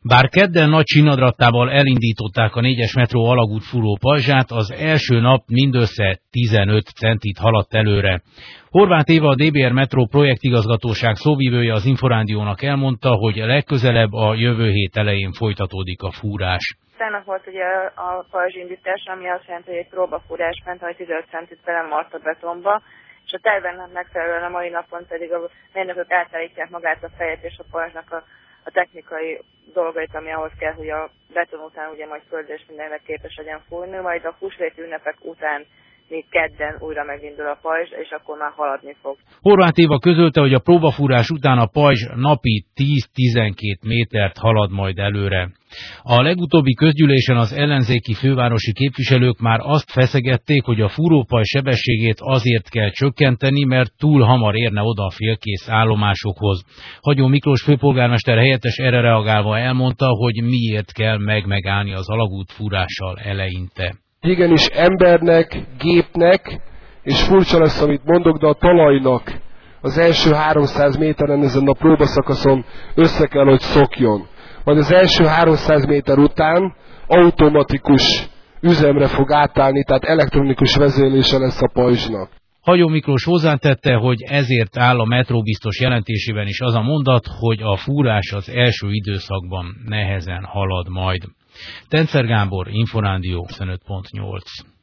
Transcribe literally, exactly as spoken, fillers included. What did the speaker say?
Bár kedden nagy csinadrattával elindították a négyes metró alagútfúró pajzsát, az első nap mindössze tizenöt centit haladt előre. Horváth Éva, a dé bé er Metró projektigazgatóság szóvivője az Inforádiónak elmondta, hogy legközelebb a jövő hét elején folytatódik a fúrás. Tegnap volt ugye a pajzsindítás, ami azt jelenti, hogy egy próbafúrás ment, hogy tizenöt centit belemart a betonba, és a tervben megfelelően a mai napon pedig a mérnökök átállítják magát a fejet és a pajzsnak a, a technikai dolgait, ami ahhoz kell, hogy a beton után ugye majd földre és mindenre képes legyen fúrni, majd a húsvéti ünnepek után még kedden újra megindul a pajzs, és akkor már haladni fog. Horváth Éva közölte, hogy a próbafúrás után a pajzs napi tíz-tizenkét métert halad majd előre. A legutóbbi közgyűlésen az ellenzéki fővárosi képviselők már azt feszegették, hogy a fúrópajzs sebességét azért kell csökkenteni, mert túl hamar érne oda a félkész állomásokhoz. Hagyó Miklós főpolgármester helyettes erre reagálva elmondta, hogy miért kell meg-megállni az alagútfúrással eleinte. Igenis embernek, gépnek, és furcsa lesz, amit mondok, de a talajnak az első háromszáz méteren ezen a próbaszakaszon össze kell, hogy szokjon. Majd az első háromszáz méter után automatikus üzemre fog átállni, tehát elektronikus vezérlése lesz a pajzsnak. Hagyó Miklós hozzátette, hogy ezért áll a metróbiztos jelentésében is az a mondat, hogy a fúrás az első időszakban nehezen halad majd. Tencer Gábor, Inforádió huszonöt pont nyolc.